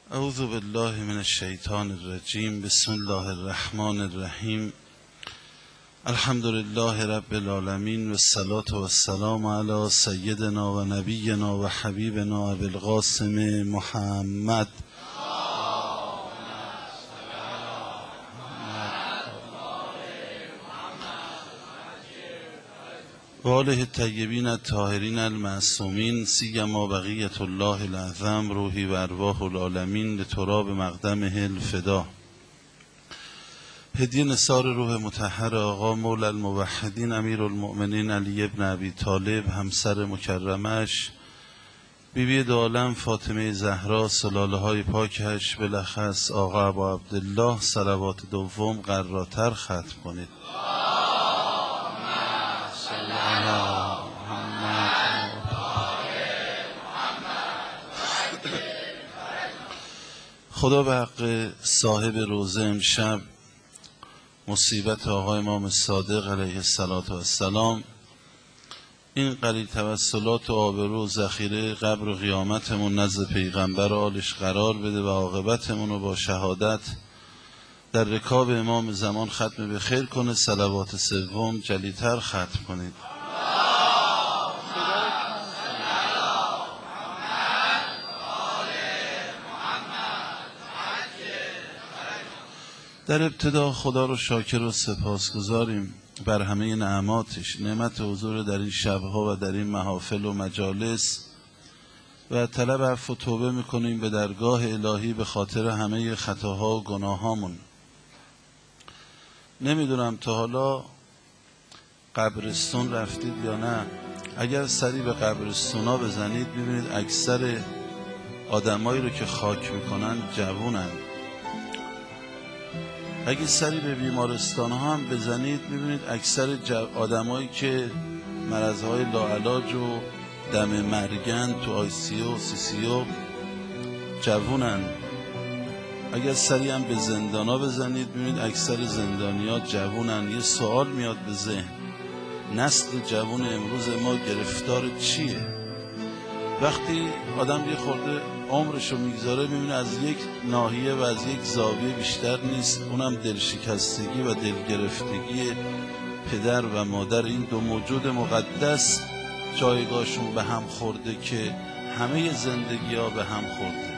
اعوذ بالله من الشیطان الرجیم. بسم الله الرحمن الرحیم. الحمد لله رب العالمین و الصلاة و السلام علی سیدنا و نبینا و حبیبنا ابی القاسم محمد و آله الطیبین الطاهرین المعصومین سیما بقیة الله الاعظم روحی و ارواح العالمین لتراب مقدمه الفدا. هدیه نثار روح مطهر آقا مولا الموحدین امیر المؤمنین علی بن ابی طالب، همسر مکرمش بیبی دو عالم فاطمه زهرا، سلاله های پاکش، بلخص آقا ابا عبدالله، صلوات دوم قراتر ختم کنید. خدا به حق صاحب روزه امشب مصیبت آقای امام صادق علیه السلام این قلیل توسلات و آبرو و ذخیره قبر و قیامتمون نزد پیغمبر آلش قرار بده و عاقبتمون رو با شهادت در رکاب امام زمان ختم به خیر کنه. صلوات سوم جلیتر ختم کنید. در ابتدا خدا رو شاکر و سپاسگزاریم بر همه نعماتش، نعمت حضور در این شبها و در این محافل و مجالس، و طلب عفو و توبه میکنیم به درگاه الهی به خاطر همه خطاها و گناهامون. نمیدونم تا حالا قبرستون رفتید یا نه. اگر سری به قبرستونا بزنید ببینید اکثر آدمایی رو که خاک میکنن جوونن. اگه سری به بیمارستان ها هم بزنید ببینید اکثر آدمایی که مرضهای لاعلاج و دم مرگن تو آیسیو و سیسیو جوونن. اگر سری هم به زندان ها بزنید ببینید اکثر زندانی ها جوونن. یه سوال میاد به ذهن، نسل جوون امروز ما گرفتار چیه؟ وقتی آدم یه خورده عمرشو میگذاره میبینه از یک ناحیه و از یک زاویه بیشتر نیست، اونم دلشکستگی و دلگرفتگی پدر و مادر. این دو موجود مقدس جایگاهشون به هم خورده که همه زندگی ها به هم خورده.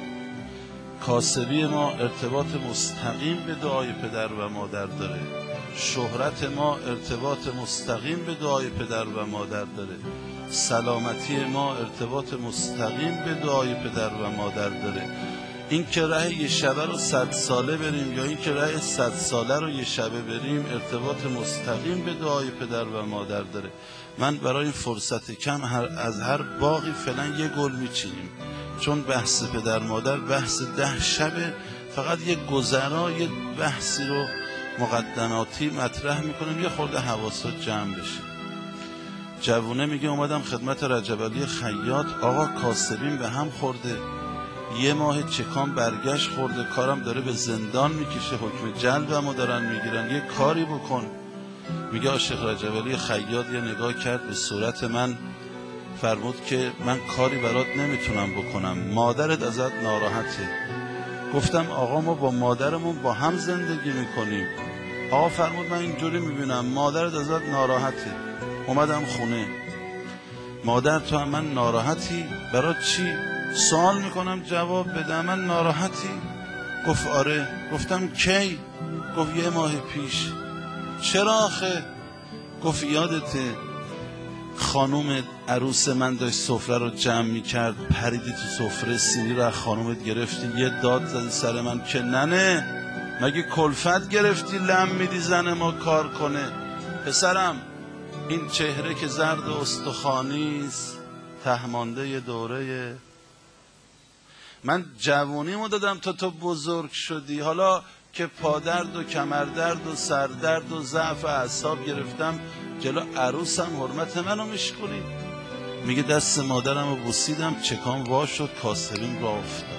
کاسبی ما ارتباط مستقیم به دعای پدر و مادر داره، شهرت ما ارتباط مستقیم به دعای پدر و مادر داره، سلامتی ما ارتباط مستقیم به دعای پدر و مادر داره. این که ره یه شبه رو 100 ساله بریم یا این که ره 100 ساله رو یه شبه بریم ارتباط مستقیم به دعای پدر و مادر داره. من برای این فرصت کم از هر باغی فعلا یه گل میچینیم، چون بحث پدر مادر بحث 10 شبه. فقط یه گذرا یه بحثی رو مقدماتی مطرح میکنیم، یه خورده حواست جمع بشه. جوونه میگه اومدم خدمت رجب علی خیاط، آقا کاسبین به هم خورده، یه ماه چکان برگشت خورده، کارم داره به زندان میکشه، حکم جلبمو دارن میگیرن، یه کاری بکن. میگه عاشق رجب علی خیاط یه نگاه کرد به صورت من، فرمود که من کاری برات نمیتونم بکنم، مادرت ازت ناراحته. گفتم آقا ما با مادرمون با هم زندگی میکنیم. آقا فرمود من اینجوری میبینم مادرت ازت ناراحته. اومدم خونه، مادر تو هم من ناراحتی؟ برای چی؟ سوال میکنم جواب بده. من ناراحتی؟ گفت آره. گفتم کی؟ گفت یه ماه پیش. چرا آخه؟ گفت یادته خانوم عروس من داشت سفره رو جمع میکرد، پریدی تو سفره، سینی رو از خانومت گرفتی، یه داد زدی سر من که ننه مگه کلفت گرفتی لم میدی زن ما کار کنه؟ پسرم این چهره که زرد استخوانیست تهمانده دوره من جوونیمو دادم تا تو بزرگ شدی. حالا که پادرد و کمردرد و سردرد و ضعف اعصاب گرفتم جلو عروسم حرمت منو میشکنی؟ میگه دست مادرم رو بوسیدم چکان وا شد، کاسبین را افتاد.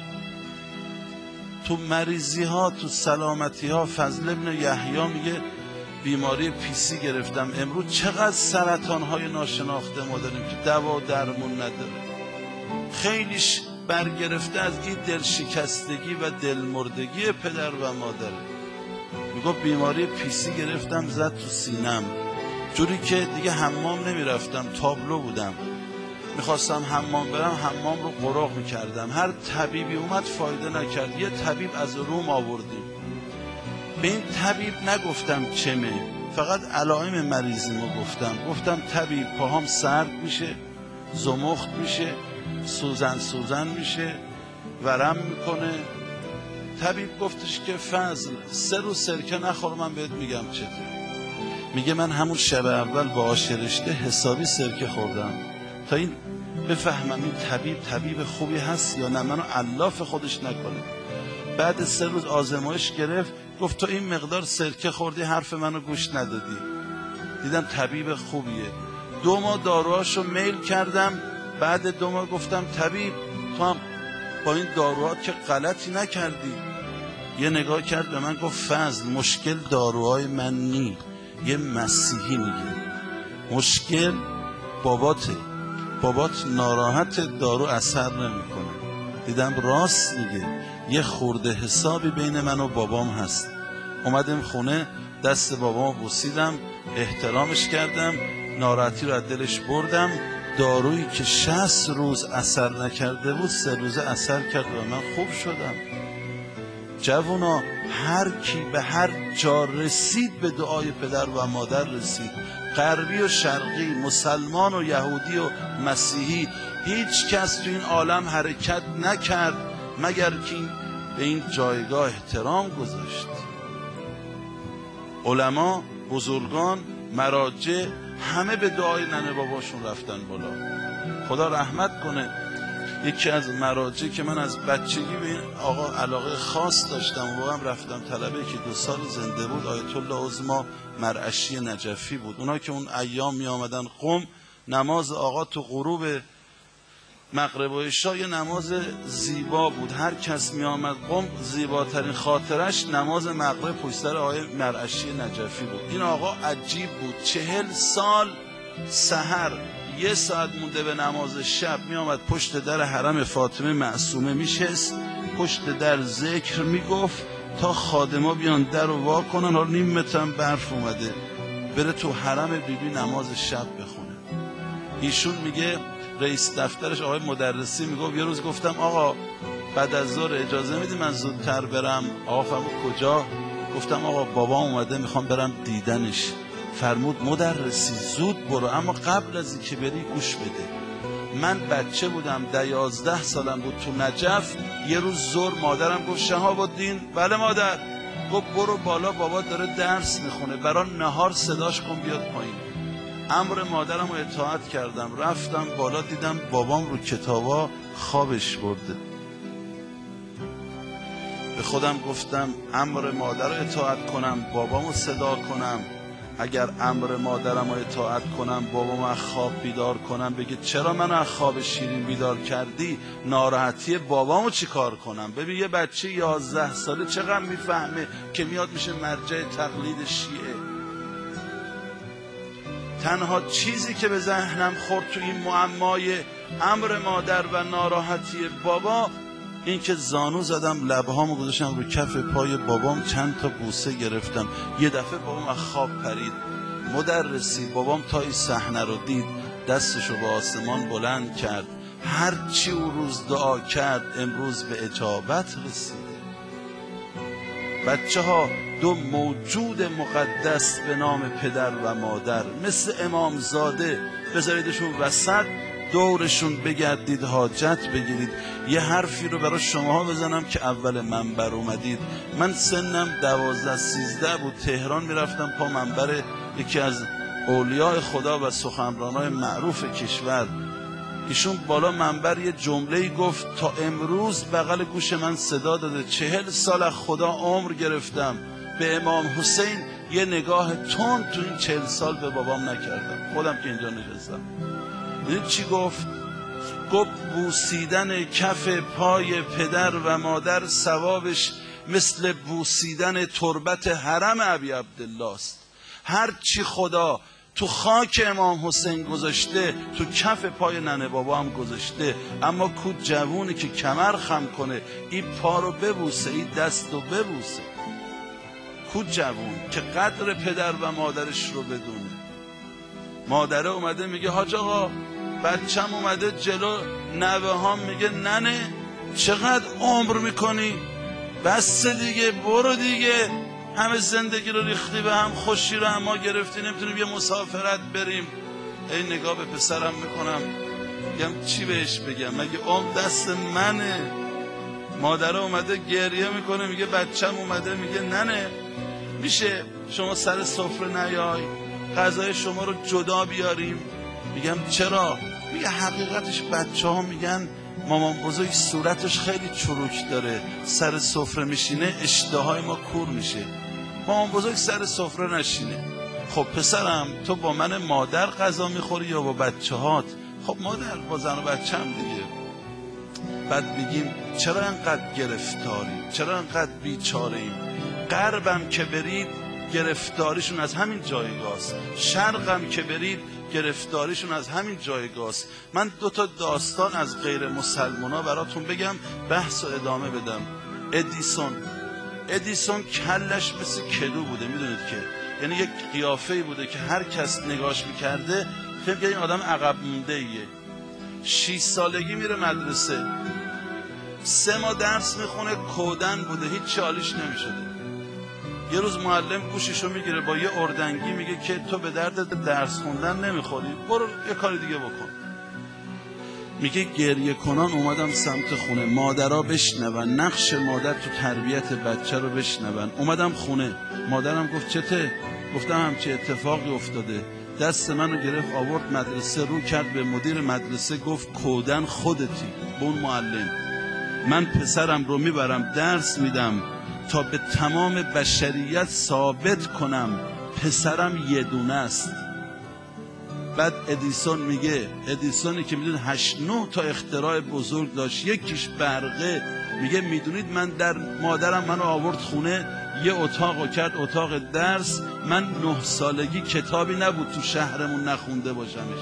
تو مریضی ها تو سلامتی ها فضل ابن یحیی میگه بیماری پیسی گرفتم. امروز چقدر سرطان های ناشناخته ما داریم که دوا درمون نداره. خیلیش برگرفته از این دلشکستگی و دلمردگی پدر و مادره. میگفت بیماری پیسی گرفتم زد تو سینم، جوری که دیگه حمام نمیرفتم، تابلو بودم، میخواستم حمام برم حمام رو قرق میکردم، هر طبیبی اومد فایده نکرد. یه طبیب از روم آوردیم، به این طبیب نگفتم چمه، فقط علائم مریضیمو گفتم طبیب پاهام سرد میشه، زمخت میشه، سوزن میشه، ورم میکنه. طبیب گفتش که فضل 3 روز سرکه نخور من بهت میگم چطور. میگه من همون شب اول با آش رشته حسابی سرکه خوردم تا این بفهمم این طبیب خوبی هست یا نه، منو علاف خودش نکنه. بعد 3 روز آزمایش گرفت، گفت تو این مقدار سرکه خوردی حرف منو گوش ندادی. دیدم طبیب خوبیه. 2 ماه داروهاشو میل کردم، بعد 2 ماه گفتم طبیب تو هم با این داروها که غلطی نکردی. یه نگاه کرد به من گفت فضل مشکل داروهای من نی، یه مسیحی میگه مشکل بابات ناراحت، دارو اثر نمیکنه. دیدم راست میگه، یه خورده حسابی بین من و بابام هست. اومدم خونه، دست بابام بوسیدم، احترامش کردم، ناراحتی رو از دلش بردم. دارویی که 60 روز اثر نکرده بود 3 روزه اثر کرد و من خوب شدم. جوونا هر کی به هر جا رسید به دعای پدر و مادر رسید، غربی و شرقی، مسلمان و یهودی و مسیحی، هیچ کس تو این عالم حرکت نکرد مگر که به این جایگاه احترام گذاشت. علما، بزرگان، مراجع همه به دعای ننه باباشون رفتن بالا. خدا رحمت کنه. یکی از مراجع که من از بچگی به این آقا علاقه خاص داشتم و هم رفتم طلبه که 2 سال زنده بود، آیت الله عظما مرعشی نجفی بود. اونا که اون ایام می آمدن قم، نماز آقا تو غروب مغرب و عشا یه نماز زیبا بود. هر کس می آمد قم زیباترین خاطرش نماز مغرب پشت سر آقای مرعشی نجفی بود. این آقا عجیب بود، 40 سال سحر 1 ساعت مونده به نماز شب می آمد پشت در حرم فاطمه معصومه میشست، پشت در ذکر میگفت تا خادما بیان در رو وا کنن. حالا نیم مترم برف اومده، بره تو حرم بیبی نماز شب بخونه. ایشون میگه رئیس دفترش آقای مدرسی میگفت یه روز گفتم آقا بعد از ظهر اجازه میدی من زودتر برم؟ آقا فرمود کجا؟ گفتم آقا بابام اومده میخوام برم دیدنش. فرمود مدرسی زود برو، اما قبل از اینکه بری گوش بده. من بچه بودم 11 سالم بود تو نجف. یه روز ظهر مادرم گفت شهاب الدین. بله مادر. گفت برو بالا بابا داره درس میخونه، برای نهار صداش کن بیاد پایین. امر مادرم رو اطاعت کردم، رفتم بالا، دیدم بابام رو کتابا خوابش برده. به خودم گفتم امر مادر رو اطاعت کنم، بابامو صدا کنم. اگر امر مادرم رو اطاعت کنم، بابامو از خواب بیدار کنم، بگه چرا منو از خواب شیرین بیدار کردی، ناراحتی بابامو چی کار کنم؟ ببین یه بچه 11 ساله چقدر میفهمه که میاد میشه مرجع تقلید شیعه. تنها چیزی که به ذهنم خورد تو این معمای امر مادر و ناراحتی بابا، این که زانو زدم لبهامو گذاشتم رو کف پای بابام، چند تا بوسه گرفتم. یه دفعه بابام از خواب پرید. مدرسی بابام تا این صحنه رو دید، دستشو به آسمان بلند کرد. هر چی او روز دعا کرد امروز به اجابت رسیده. بچه ها 2 موجود مقدس به نام پدر و مادر مثل امامزاده بذاریدشون وسط، دورشون بگردید، حاجت بگیرید. یه حرفی رو برای شماها بزنم که اول منبر اومدید. من سنم 12-13 بود، تهران میرفتم پا منبر یکی از اولیاء خدا و سخنرانای معروف کشور. ایشون بالا منبر یه جمله‌ای گفت تا امروز بغل گوش من صدا داده. 40 سال از خدا عمر گرفتم، به امام حسین یه نگاه تند تو این 40 سال به بابام نکردم، خودم که اینجا نشستم. این چی گفت؟ گفت بوسیدن کف پای پدر و مادر ثوابش مثل بوسیدن تربت حرم ابی عبدالله است. هر چی خدا تو خاک امام حسین گذاشته، تو کف پای ننه بابا هم گذاشته. اما کو جوونی که کمر خم کنه، این پا رو ببوسه، این دست رو ببوسه؟ کو جوون که قدر پدر و مادرش رو بدونه؟ مادره اومده میگه حاج آقا بچم اومده جلو نوه هم، میگه ننه چقدر عمر میکنی؟ بس دیگه، برو دیگه، همه زندگی رو ریختی به هم، خوشی رو اما گرفتی، نمیتونیم یه مسافرت بریم. ای نگاه به پسرم میکنم، میگم چی بهش بگم؟ مگه عمر دست منه؟ مادره اومده گریه میکنه، میگه بچم اومده، میگه ننه میشه شما سر سفره نیای، غذای شما رو جدا بیاریم؟ میگم چرا؟ میگه حقیقتش بچه ها میگن مامان بزرگ صورتش خیلی چروک داره، سر سفره میشینه اشتهای ما کور میشه، مامان بزرگ سر سفره نشینه. خب پسرم تو با من مادر غذا میخوری یا با بچه هات؟ خب مادر با زن و بچه هم دیگه. بعد میگیم چرا انقدر گرفتاریم؟ چرا انقدر بیچاریم؟ غربم که برید گرفتاریشون از همین جایگاست، شرقم که برید گرفتاریشون از همین جایگاست. من 2 تا داستان از غیر مسلمانا براتون بگم، بحث و ادامه بدم. ادیسون کلش مثل کدو بوده، میدونید که یعنی یک قیافه‌ای بوده که هر کس نگاش میکرده فکر کنه این آدم عقب مونده ایه. 6 سالگی میره مدرسه، 3 ماه درس میخونه، کودن بوده، هیچ چالیش نمیشده. یه روز معلم گوششو میگیره با یه اردنگی، میگه که تو به درد درس خوندن نمیخوری، برو یه کاری دیگه بکن. میگه گریه کنان اومدم سمت خونه، مادرها بشنون، نقش مادر تو تربیت بچه رو بشنون. اومدم خونه، مادرم گفت چته؟ گفتم همچه اتفاقی افتاده. دست منو گرفت آورد مدرسه، رو کرد به مدیر مدرسه، گفت کودن خودتی. به اون معلم من پسرم رو میبرم درس میدم تا به تمام بشریت ثابت کنم پسرم یه دونه است. بعد ادیسون میگه، ادیسونی که میدونید 8-9 تا اختراع بزرگ داشت، یکیش برقه، میگه میدونید من در مادرم منو آورد خونه، یه اتاقو کرد اتاق درس، من 9 سالگی کتابی نبود تو شهرمون نخونده باشمش.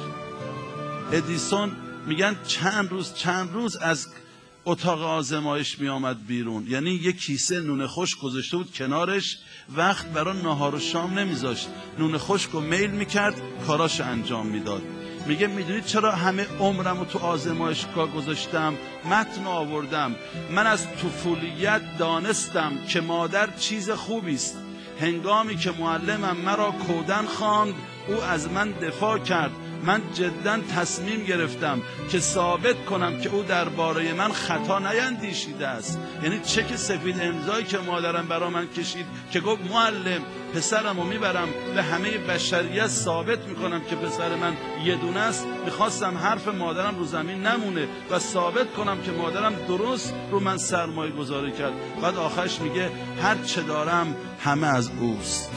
ادیسون میگن چند روز از اتاق آزمایش می آمد بیرون، یعنی یک کیسه نون خشک گذاشته بود کنارش، وقت برای نهار و شام نمیذاشت، نون خشک رو میل میکرد، کاراش انجام میداد. میگه میدونید چرا همه عمرم رو تو آزمایشگاه گذاشتم؟ متن آوردم، من از طفولیت دانستم که مادر چیز خوبی است. هنگامی که معلمم مرا کودن خواند، او از من دفاع کرد. من جدا تصمیم گرفتم که ثابت کنم که او درباره من خطا نیندیشیده است. یعنی چک سفید امضایی که مادرم برا من کشید که گفت معلم پسرمو میبرم به همه بشریت ثابت میکنم که پسر من یه دونه است، میخواستم حرف مادرم رو زمین نمونه و ثابت کنم که مادرم درست رو من سرمایه گذاری کرد. بعد آخرش میگه هر چه دارم همه از اوست.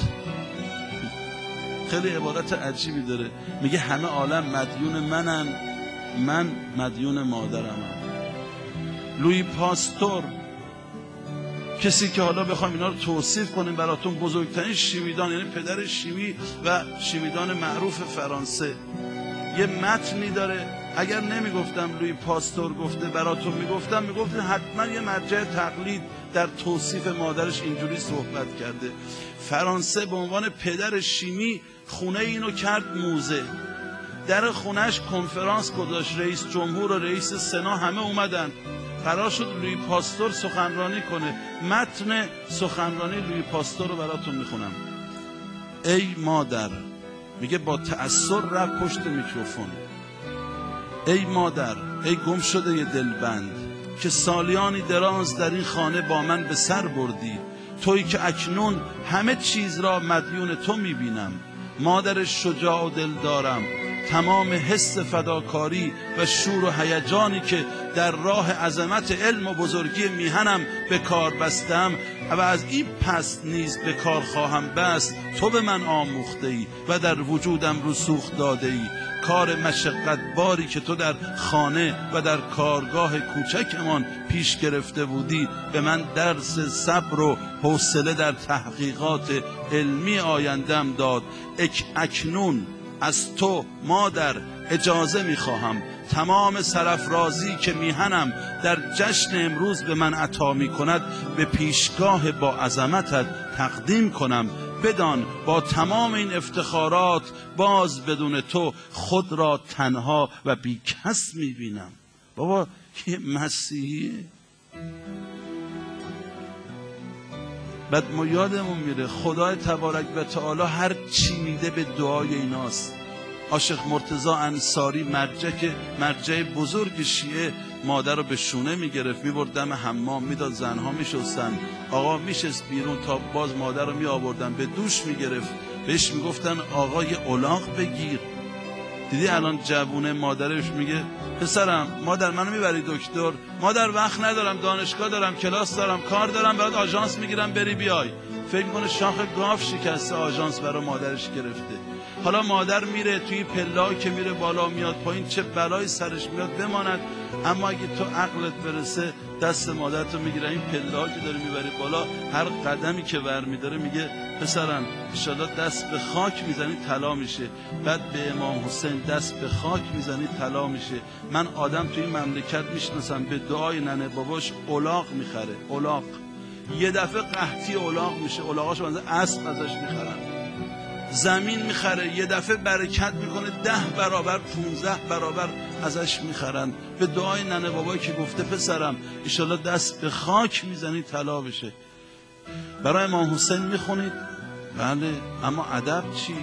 خیلی عبارت عجیبی داره، میگه همه عالم مدیون منن، من مدیون مادرمم. لویی پاستور، کسی که حالا بخوایم اینا رو توصیف کنیم براتون، بزرگترین شیمیدان، یعنی پدر شیمی و شیمیدان معروف فرانسه، یه متنی داره. اگر نمیگفتم لویی پاستور گفته براتون میگفتم حتما یه مرجع تقلید در توصیف مادرش اینجوری صحبت کرده. فرانسه به عنوان پدر شیمی خونه اینو کرد موزه، در خونهش کنفرانس گذاشت، رئیس جمهور و رئیس سنا همه اومدن، قرار شد لویی پاستور سخنرانی کنه. متن سخنرانی لویی پاستور رو براتون میخونم. ای مادر، میگه با تأثر رفت پشت میکروفون، ای مادر، ای گم شده ی دلبند که سالیانی دراز در این خانه با من به سر بردی، تویی که اکنون همه چیز را مدیون تو میبینم. مادر شجاع و دل دارم، تمام حس فداکاری و شور و هیجانی که در راه عظمت علم و بزرگی میهنم به کار بستم و از این پس نیز به کار خواهم بست، تو به من آموخته ای و در وجودم رسوخ داده ای. کار مشقت باری که تو در خانه و در کارگاه کوچکمان پیش گرفته بودی به من درس صبر و حوصله در تحقیقات علمی آیندم داد. اکنون از تو مادر اجازه میخواهم تمام سرافرازی که میهنم در جشن امروز به من عطا میکند به پیشگاه با عظمتت تقدیم کنم. بدان با تمام این افتخارات باز بدون تو خود را تنها و بی کس میبینم. بابا یه مسیحیه. بعد ما یادمون میره خدای تبارک و تعالی هر چی میده به دعای ایناست. عاشق مرتضی انصاری مرجع بزرگ شیعه مادر رو به شونه میگرفت میبرد دم حمام میداد، زنها میشستن، آقا میشست بیرون تا باز مادر رو میآوردن به دوش میگرفت، بهش میگفتن آقا یه الاغ بگیر. دیدی الان جوونه مادرش میگه پسرم مادر منو میبری دکتر؟ مادر وقت ندارم، دانشگاه دارم، کلاس دارم، کار دارم، برات آژانس میگیرم بری بیای. فکر میکنه شاخ گاف شکسته آژانس برای مادرش گرفته. حالا مادر میره توی پلا که میره بالا میاد پایین چه بلایی سرش میاد بماند. اما اگه تو عقلت برسه دست مادرتو میگیره، این پلا که داره میبری بالا هر قدمی که ور میداره میگه پسرم انشالله دست به خاک میزنی طلا میشه. بعد به امام حسین دست به خاک میزنی طلا میشه. من آدم توی این مملکت میشناسم به دعای ننه باباش الاغ میخره. الاغ یه دفعه قحطی الاغ میشه، الاغاشو مثلا اسب ازش میخرن. زمین میخره یه دفعه برکت میکنه 10 برابر 15 برابر ازش میخرن به دعای ننه بابایی که گفته پسرم انشالله دست به خاک میزنی طلا بشه. برای امام حسین میخونید؟ بله. اما ادب چی؟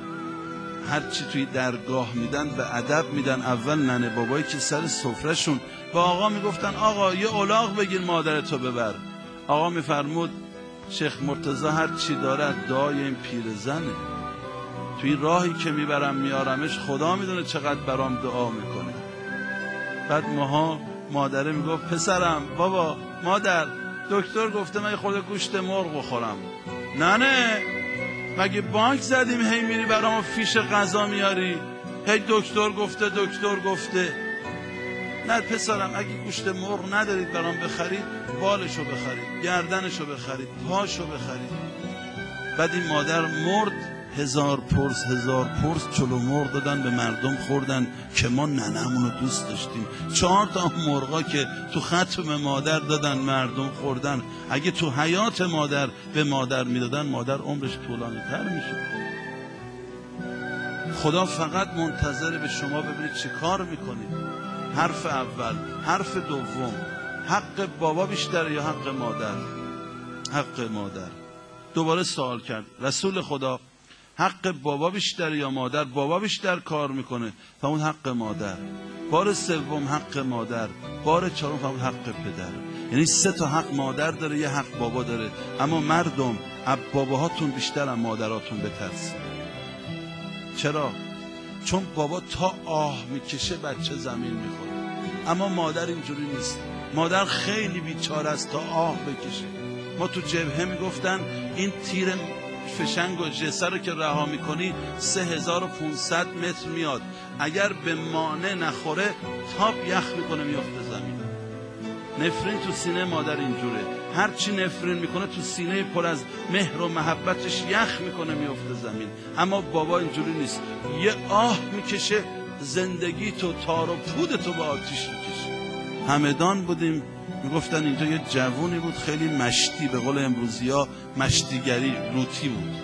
هرچی توی درگاه میدن به ادب میدن. اول ننه بابایی که سر سفرهشون با آقا میگفتن آقا یه الاغ بگیر مادرتو ببر. آقا میفرمود شیخ مرتضی هر چی داره دعای این پیرزنه، توی راهی که میبرم میارمش خدا میدونه چقدر برام دعا میکنه. بعد ماها مادره میگفت پسرم بابا مادر دکتر گفته من خود گوشت مرغ بخورم. نه مگه بانک زدیم هی میری برام فیش غذا میاری هی دکتر گفته. نه پسرم اگه گوشت مرغ ندارید برام بخرید بالشو بخرید، گردنشو بخرید، پاشو بخرید. بعد این مادر مرد، 1000 پرس چلو مرغ دادن به مردم خوردن که ما ننمونو دوست داشتیم. 4 تا مرغا که تو ختم مادر دادن مردم خوردن. اگه تو حیات مادر به مادر میدادن مادر عمرش طولانی تر میشد. خدا فقط منتظر به شما ببینید چه کار میکنید. حرف اول، حرف دوم، حق بابا بیشتره یا حق مادر؟ حق مادر. دوباره سوال کرد رسول خدا حق بابا بیشتره یا مادر؟ بابا بیشتر کار میکنه، فهمون حق مادر. بار سوم حق مادر، بار چهارم فهمون حق پدر. یعنی 3 تا حق مادر داره، یه حق بابا داره. اما مردم از باباهاتون بیشتر از مادراتون بترسید. چرا؟ چون بابا تا آه میکشه بچه زمین میخوره، اما مادر اینجوری نیست. مادر خیلی بیچاره است تا آه بکشه. ما تو جبهه میگفتن این تیر فشنگ و جسر رو که رها میکنی 3500 متر میاد، اگر به مانع نخوره تاب یخ میکنه میفته زمین. نفرین تو سینه مادر اینجوره، هرچی نفرین میکنه تو سینه پر از مهر و محبتش یخ میکنه میفته زمین. اما بابا اینجوری نیست، یه آه میکشه زندگی تو تار و پود تو به آتیش میکشه. همدان بودیم میگفتن اینجا یه جوونی بود خیلی مشتی، به قول امروزیا مشتیگری لوتی بود.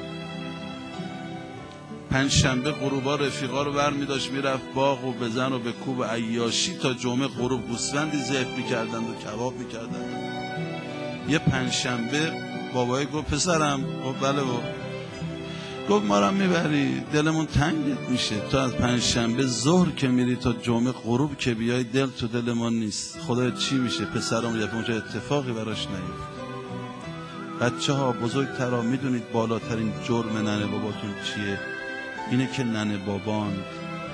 پنجشنبه غروبا رفیقا رو برمی‌داشت میرفت باغ و بزن و به کوب عیاشی تا جمعه غروب گوسفندی ذبح می‌کردند و کباب می‌کردند. یه پنجشنبه بابای گفت پسرم، گفت بله بابا، گفت ما رو میبری دلمون تنگت میشه، تو از پنجشنبه ظهر که میری تا جمعه غروب که بیای دل تو دل ما نیست. خدا چی میشه پسرم؟ یه اونجا اتفاقی براش نیفت. بچه ها بزرگترا میدونید بالاترین جرم ننه باباتون چیه؟ اینه که ننه بابان.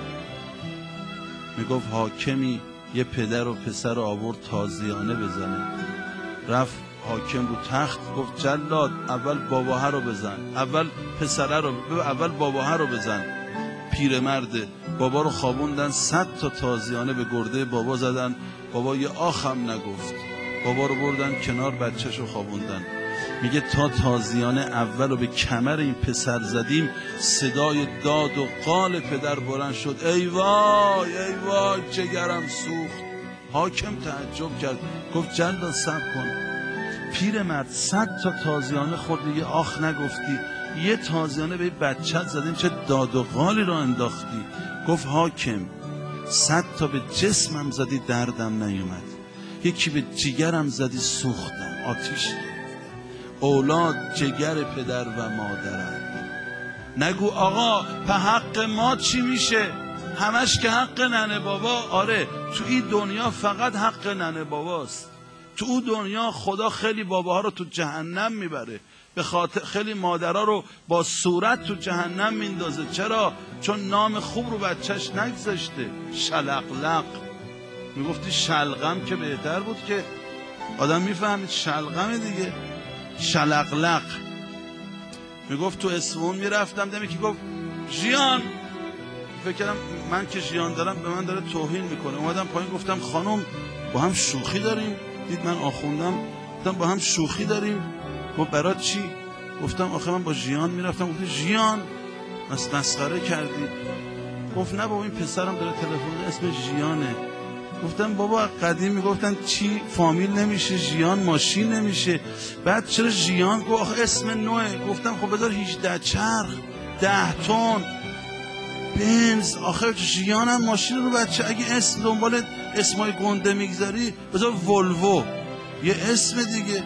میگفت حاکمی یه پدر و پسر رو آورد تازیانه بزنه، رفت حاکم رو تخت گفت جلاد اول باباها رو بزن، اول پسره رو، اول باباها رو بزن. پیرمرد بابا رو خوابوندن، 100 تا تازیانه به گرده بابا زدن. بابا یه آخم نگفت، بابا رو بردن کنار بچه‌شو خوابوندن. میگه تا تازیانه اول رو به کمر این پسر زدیم، صدای داد و قال پدر بلند شد ای وای ای وای جگرم سوخت. حاکم تعجب کرد، گفت جلاد صبر کن، پیرمرد 100 تا تازیانه خوردی یه آخ نگفتی، یه تازیانه به بچت زدیم چه داد و قالی رو انداختی؟ گفت حاکم 100 تا به جسمم زدی دردم نیومد، یکی به جگرم زدی سوختم آتیش. اولاد جگر پدر و مادرن. نگو آقا په حق ما چی میشه؟ همش که حق ننه بابا. آره تو این دنیا فقط حق ننه باباست. تو اون دنیا خدا خیلی باباها رو تو جهنم میبره، به خاطر خیلی مادرها رو با صورت تو جهنم میندازه. چرا؟ چون نام خوب رو بچهش نگذاشته. شلقلق میگفتی شلغم که بهتر بود که آدم میفهمید شلغمه دیگه. شلقلق میگفت تو اصفهان میرفتم دمی که گفت ژیان، فکر کردم من که ژیان دارم به من داره توهین میکنه. اومدم پایین گفتم خانم با هم شوخی داریم؟ دید من آخوندم، گفتم با هم شوخی داریم؟ گفت برای چی؟ گفتم آخه من با ژیان میرفتم. گفت ژیان مسخره کردی؟ گفت نه بابا این پسرم داره تلفن اسم ژیانه. گفتم بابا قدیم میگفتن چی فامیل نمیشه ژیان ماشین نمیشه، بعد چرا ژیان؟ گفت آخه اسم نوعه. گفتم خب بذار 18 چرخ 10 تن بنز. آخه ژیان هم ماشین رو بچه اگه اسم دنبال اسمای گنده میگذاری بذار ولوو، یه اسم دیگه.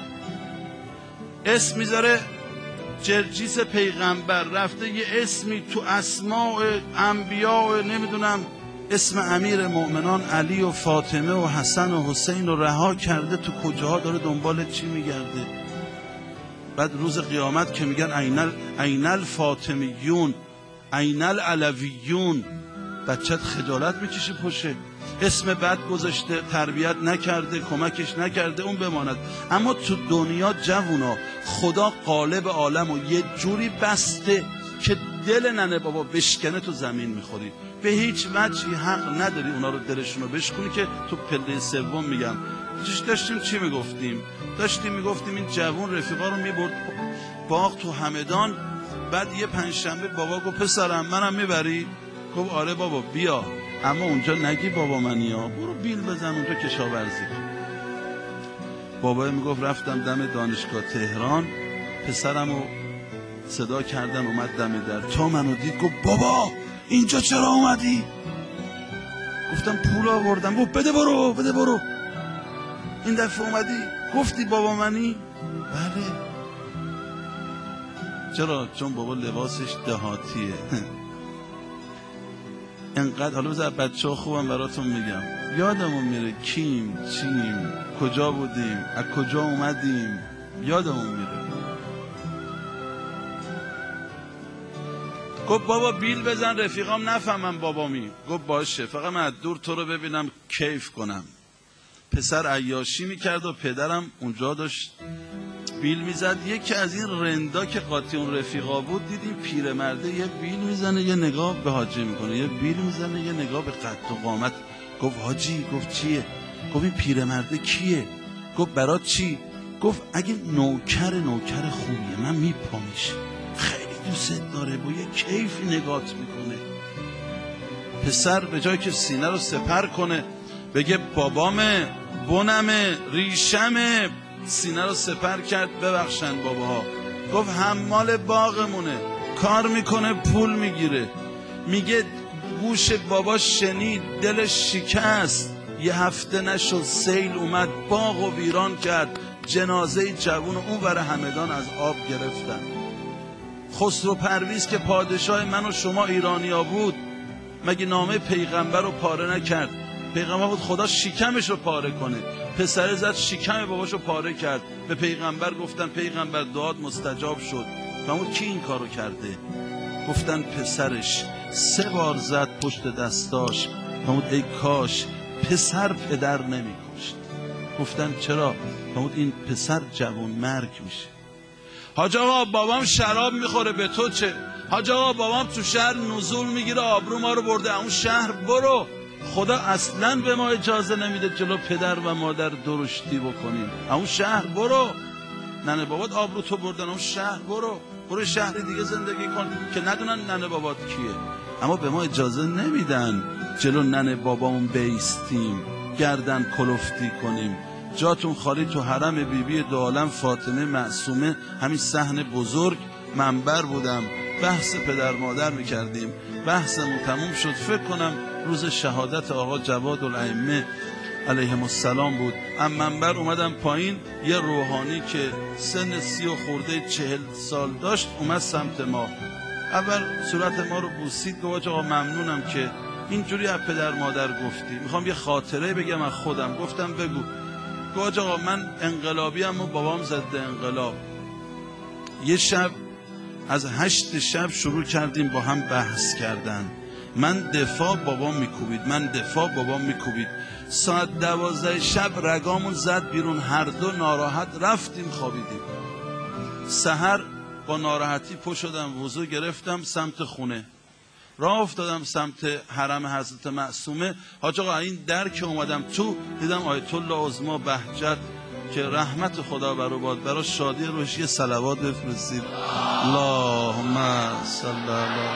اسم میذاره جرجیس پیغمبر، رفته یه اسمی تو اسماء انبیاء نمیدونم اسم امیر مؤمنان علی و فاطمه و حسن و حسین رو رها کرده، تو کجاها داره دنبال چی میگرده؟ بعد روز قیامت که میگن عین الفاطمیون عین العلویون، بچت خجالت میکشه پشه. اسم بد گذاشته، تربیت نکرده، کمکش نکرده، اون بماند. اما تو دنیا جوونا خدا قالب عالم و یه جوری بسته که دل ننه بابا بشکنه تو زمین میخوری. به هیچ وجهی حق نداری اونا رو دلشون رو بشکنی که تو پله سوم میگم. داشتیم چی میگفتیم؟ داشتیم میگفتیم این جوون رفیقا رو میبرد باغ تو همدان. بعد یه پنجشنبه بابا گفت پسرم منم میبری؟ گفت آره بابا بیا، اما اونجا نگی بابا منی ها، برو بیل بزن اونجا کشاورزی. بابا میگفت رفتم دم دانشگاه تهران، پسرم رو صدا کردن اومد دم در، تا منو دید گفت بابا اینجا چرا اومدی؟ گفتم پول آوردم. گفت بده برو بده برو، این دفعه اومدی گفتی بابا منی؟ بله. چرا؟ چون بابا لباسش دهاتیه. انقدر حالا بذار بچه ها خوبم براتون میگم، یادمون میره کیم چیم کجا بودیم از کجا اومدیم، یادمون میره. گفت بابا بیل بزن رفیقام نفهمم بابامی. گفت باشه، فقط من از دور تو رو ببینم کیف کنم. پسر عیاشی میکرد و پدرم اونجا داشت بیل میزد. یکی از این رندا که قاطی اون رفیقا بود دیدیم پیرمرده یه بیل میزنه یه نگاه به حاجی میکنه، یه بیل میزنه یه نگاه به قد و قامت. گفت حاجی، گفت چیه؟ گفت این پیرمرده کیه؟ گفت برات چی؟ گفت اگه نوکر خوبیه من میپامیش، خیلی دوست داره، با یه کیفی نگات میکنه. پسر به جای که سینه رو سپر کنه بگه بابامه بنمه ریشمه، سینه رو سپر کرد ببخشن باباها. گفت حمال باغمونه، کار میکنه پول میگیره. میگه گوش بابا شنید دلش شکست، یه هفته نشد سیل اومد باغ و ویران کرد، جنازه جوون اون ور همدان از آب گرفتن. خسرو پرویز که پادشاه من و شما ایرانیا بود مگه نامه پیغمبر رو پاره نکرد؟ پیغمبر بود خدا شکمش رو پاره کنه، پسر زد شکم باباشو پاره کرد. به پیغمبر گفتن پیغمبر دعات مستجاب شد. فرمود کی این کارو کرده؟ گفتن پسرش 3 بار زد پشت دستاش. فرمود ای کاش پسر پدر نمی‌کشت. گفتن چرا؟ فرمود این پسر جوان مرگ میشه. حاج آقا بابام شراب میخوره به تو چه؟ حاج آقا بابام تو شهر نزول میگیره آبرو ما رو برده اون شهر. برو، خدا اصلا به ما اجازه نمیده جلو پدر و مادر درشتی بکنیم. اون شهر برو. ننه بابات آبرو تو بردن اون شهر، برو شهر دیگه زندگی کن که ندونن ننه بابات کیه. اما به ما اجازه نمیدن جلو ننه بابامون بیستیم، گردن کلفتی کنیم. جاتون خالی تو حرم بیبی دو عالم فاطمه معصومه، همین صحن بزرگ منبر بودم، بحث پدر مادر میکردیم، بحثمون تموم شد. فکر کنم روز شهادت آقا جواد الائمه علیهم السلام بود. ام منبر اومدم پایین، یه روحانی که سن 30 و خورده 40 سال داشت اومد سمت ما. اول صورت ما رو بوسید، گفت آقا ممنونم که اینجوری از پدر مادر گفتی، میخوام یه خاطره بگم از خودم. گفتم بگو. گفت آقا من انقلابی ام و بابام ضد انقلاب. یه شب از 8 شب شروع کردیم با هم بحث کردن. من دفاع بابام میکوبید، من دفاع بابام میکوبید. ساعت 12 شب رگامون زد بیرون، هر دو ناراحت رفتیم خوابیدیم. سحر با ناراحتی پا شدم، وضو گرفتم، سمت خونه راه افتادم، سمت حرم حضرت معصومه. حاج آقا این در که اومدم تو دیدم آیت الله عظما بهجت که رحمت خدا بر او باد، برای شادی روش یه صلوات بفرستید. اللهم صل علی.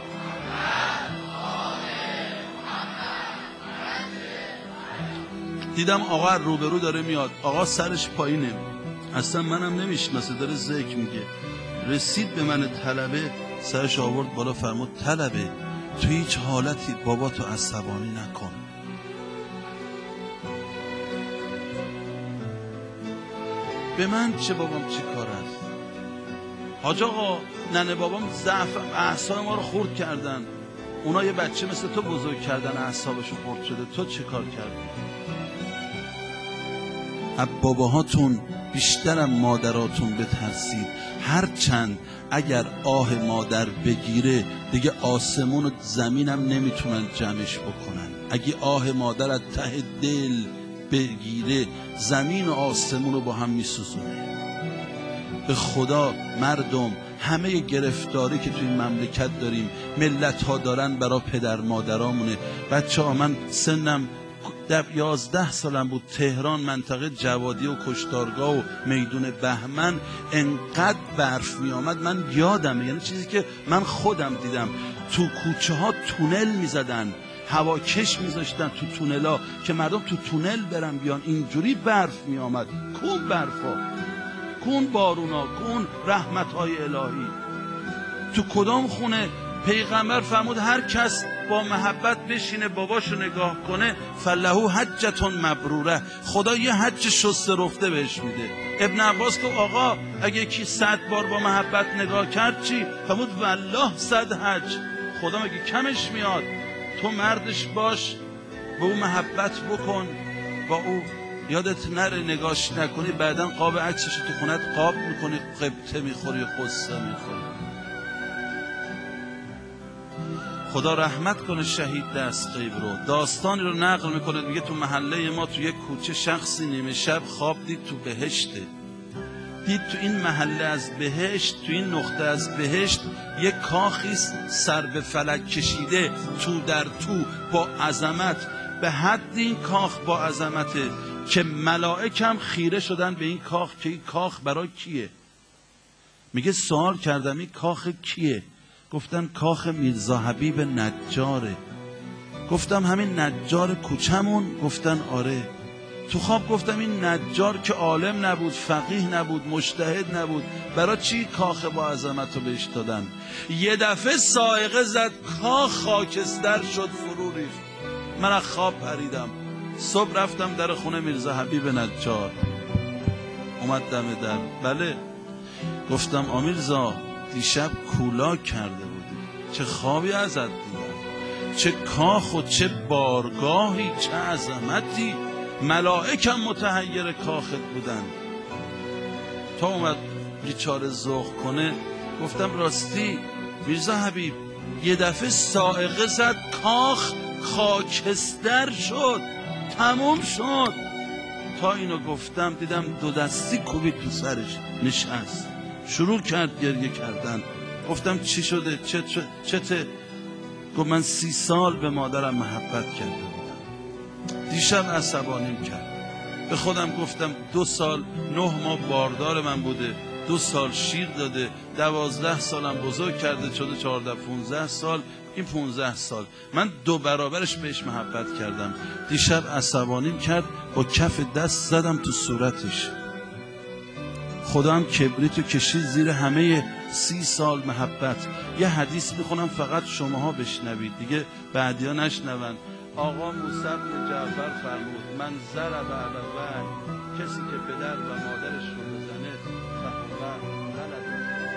دیدم آقا روبرو داره میاد، آقا سرش پایینه، اصلا منم نمیشناسه، داره ذکر میگه. رسید به من طلبه، سرش آورد بالا، فرمود طلبه تو هیچ حالتی بابا تو عصبانی نکن. به من چه، بابام چی کار است؟ حاج آقا ننه بابام ضعف اعصاب ما رو خورد کردن، اونا یه بچه مثل تو بزرگ کردن اعصابشو خورد شده، تو چه کار کردی؟ از باباهاتون بیشترم مادراتون بترسید، هرچند اگر آه مادر بگیره دیگه آسمون و زمینم نمیتونن جمعش بکنن. اگه آه مادر از ته دل بگیره زمین و آسمون رو با هم میسوزونه. به خدا مردم همه گرفتاری که توی این مملکت داریم ملت ها دارن برای پدر مادرامونه. بچه ها من سنم 11 سالم بود، تهران منطقه جوادی و کشتارگاه و میدون بهمن انقدر برف می آمد من یادمه، یعنی چیزی که من خودم دیدم. تو کوچه ها تونل می زدن، هواکش می زاشتن تو تونل ها که مردم تو تونل برن بیان. اینجوری برف می آمد. کون برفا، کون بارونا، کون رحمت های الهی. تو کدام خونه پیغمبر فرمود هر کس با محبت بشینه باباشو نگاه کنه فلهو حجتون مبروره، خدا یه حج شسته رفته بهش میده. ابن عباس گفت آقا اگه کی 100 بار با محبت نگاه کرد چی؟ فرمود والله 100 حج. خدا مگه کمش میاد؟ تو مردش باش، به او محبت بکن، با او یادت نره نگاش نکنی بعدن قاب عکسش تو خونت قاب میکنی، قبطه میخوری، قصه میخوری. خدا رحمت کنه شهید دستغیب رو. داستانی رو نقل میکنه، میگه تو محله ما تو یک کوچه شخصی نیمه شب خواب دید تو بهشته. دید تو این محله از بهشت، تو این نقطه از بهشت یک کاخی سر به فلک کشیده، تو در تو با عظمت. به حد این کاخ با عظمته که ملائکم خیره شدن به این کاخ که این کاخ برای کیه. میگه سوال کردم این کاخ کیه؟ گفتن کاخ میرزا حبیب نجاره. گفتم همین نجار کوچمون؟ گفتن آره. تو خواب گفتم این نجار که عالم نبود، فقیه نبود، مجتهد نبود، برای چی کاخ با عظمت رو بهش دادن؟ یه دفعه صاعقه زد، کاخ خاکستر شد، فرو ریخت. من از خواب پریدم. صبح رفتم در خونه میرزا حبیب نجار، اومد دم در. بله. گفتم آمیرزا دیشب کولاک کرده بودی، چه خوابی ازت دیدم، چه کاخ و چه بارگاهی، چه عظمتی، ملائکم متحیر کاخت بودن. تا اومد بیچاره ذوق کنه گفتم راستی میرزا حبیب یه دفعه صاعقه زد، کاخ خاکستر شد، تموم شد. تا اینو گفتم دیدم دو دستی کوبید تو سرش، نشست شروع کرد گریه کردن. گفتم چی شده؟ چته؟ گفت من 30 سال به مادرم محبت کرده بودم، دیشب عصبانیم کرد. به خودم گفتم 2 سال 9 ماه باردار من بوده، 2 سال شیر داده، 12 سالم بزرگ کرده، شده 14-15 سال. این 15 سال من 2 برابرش بهش محبت کردم. دیشب عصبانیم کرد، با کف دست زدم تو صورتش. خدا هم کبریتو کشید زیر همه 30 سال محبت. یه حدیث میخونم فقط شماها بشنوید دیگه، بعدیا نشنون. آقا موسی بن جعفر فرمود من ضرب علی الوحی، کسی که پدر و مادرش رو بزنه فهو غلط.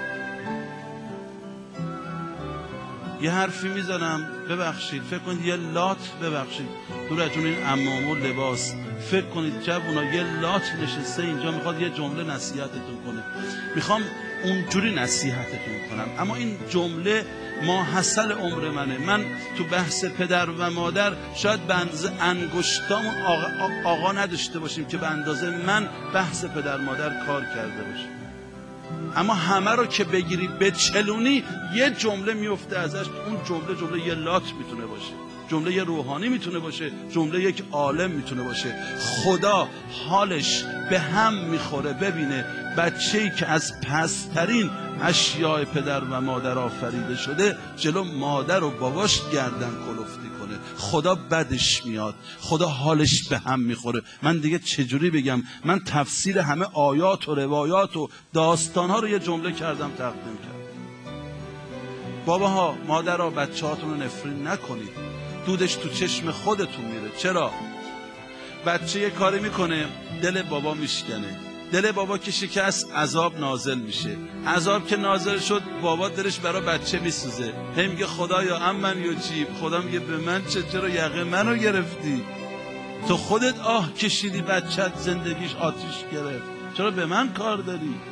یه حرفی میزنم ببخشید، فکر کنید یه لات، ببخشید دورتون این عمام و لباس، فکر کنید جوونا یه لات نشسته اینجا میخواد یه جمله نصیحتتون کنه. میخوام اونجوری نصیحتتون کنم، اما این جمله ماحصل عمر منه. من تو بحث پدر و مادر شاید به اندازه انگشتامون آقا نداشته باشیم که به اندازه من بحث پدر مادر کار کرده باشیم، اما همه رو که بگیری بچلونی یه جمله میفته ازش. اون جمله یه لات میتونه باشه، جمله یه روحانی میتونه باشه، جمله یک عالم میتونه باشه. خدا حالش به هم میخوره ببینه بچه‌ای که از پسترین اشیاء پدر و مادر آفریده شده جلو مادر و باباش گردن کلفتی کنه. خدا بدش میاد، خدا حالش به هم میخوره. من دیگه چجوری بگم؟ من تفسیر همه آیات و روایات و داستانها رو یه جمله کردم تقدیم کردم. باباها مادرها بچه‌هاتون رو نفرین نکنید، دودش تو چشم خودتون میره. چرا؟ بچه یه کاری میکنه دل بابا میشکنه، دل بابا که شکست عذاب نازل میشه، عذاب که نازل شد بابا دلش برای بچه میسوزه، هی میگه خدایا امن یجیب، خدا میگه به من چه، چرا یقه منو گرفتی؟ تو خودت آه کشیدی بچت زندگیش آتیش گرفت، چرا به من کار داری؟